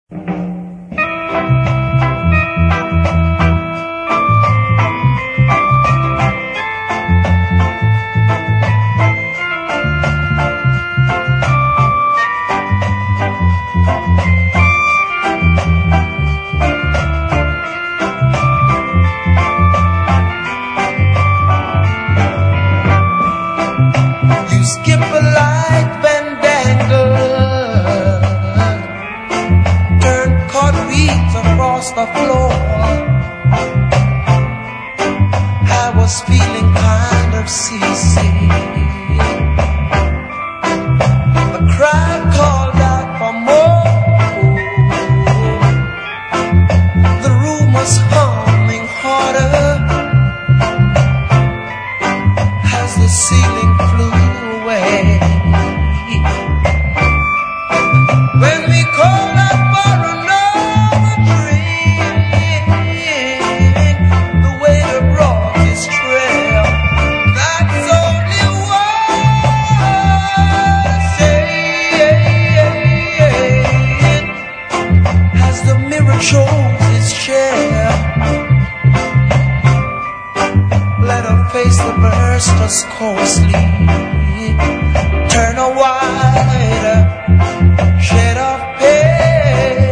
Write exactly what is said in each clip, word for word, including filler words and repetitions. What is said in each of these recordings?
Skip a light fandangle, turn cartwheels across the floor. I was feeling kind of seasick. The crowd called out for more. The room was humming harder as the ceiling flew. When we call out for another drink, the waiter brought his trail. That's only one saying, as the mirror chose his chair. Let her face the burst us coarsely. Turn a wider shade of pale.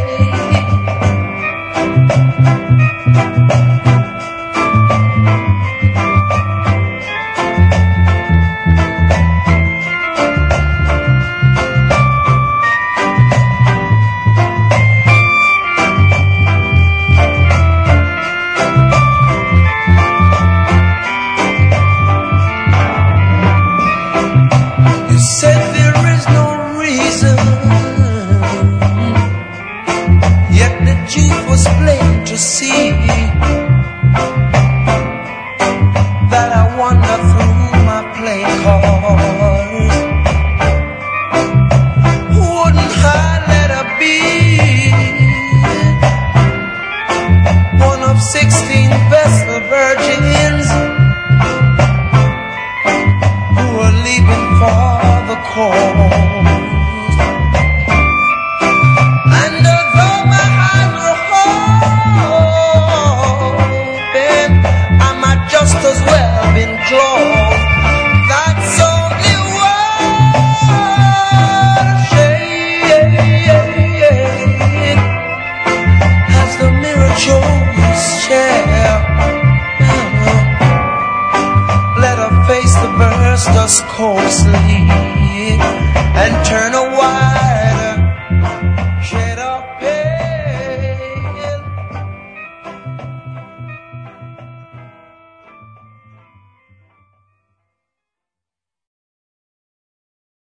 You said there is no reason, yet the truth was plain to see.